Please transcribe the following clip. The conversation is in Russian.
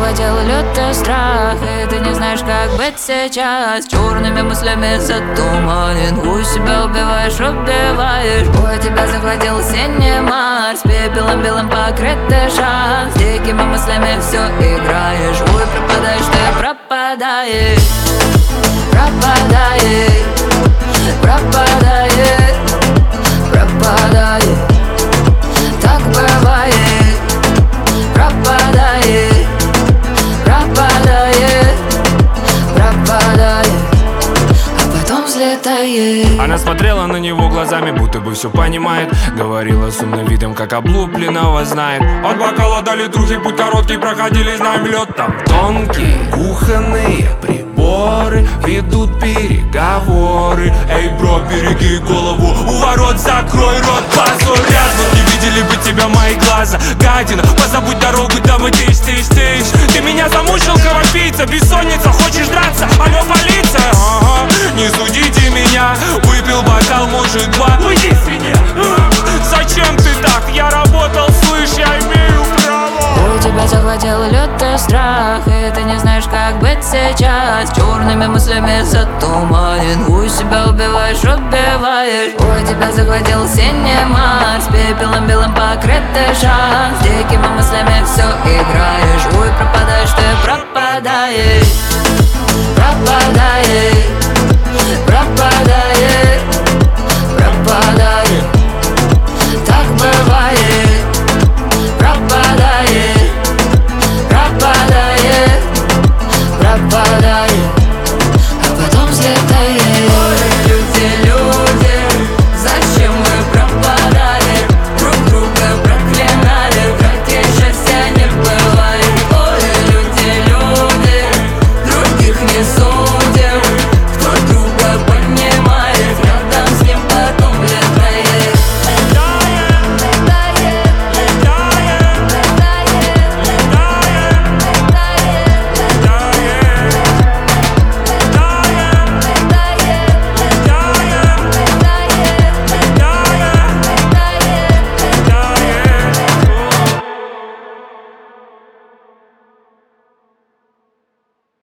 захватил лютый страх, и ты не знаешь, как быть сейчас. Черными мыслями затуманен, у себя убиваешь, убиваешь. Ой, тебя захватил синий Марс, пепелом белым покрытый шанс. Дикими мыслями все играешь, ой, пропадаешь, ты пропадаешь. Пропадаешь, пропадаешь, пропадаешь. Так бывает. Пропадаешь, пропадаешь, пропадаешь, а потом взлетаешь. Она смотрела на него глазами, будто бы все понимает. Говорила с умным видом, как облупленного знает. От бокала до литрухи путь короткий проходили, знаем, лед там тонкий. Кухонные приборы ведут переговоры. Эй, бро, береги голову, у ворот закрой рот, позор. Вот не видели бы тебя мои глаза, гадина. Позабудь дорогу, домой, тыщ. Ты меня замучил, кровопийца, бессонница. Хочешь драться? Алло, полиция? Ага, не судите меня, выпил бокал, может, два. Уйди, свинья. Зачем ты так? Я работал, слышь, я имею право. У тебя захватил лютый страх, и ты не знаешь, как быть сейчас. Черными мыслями затуманен, у себя убиваешь, убиваешь. Ой, тебя захватил синий Марс, пепелом белым покрытый шанс. Дикими мыслями все играешь, ой, пропадаешь, ты пропадаешь. Пропадаешь,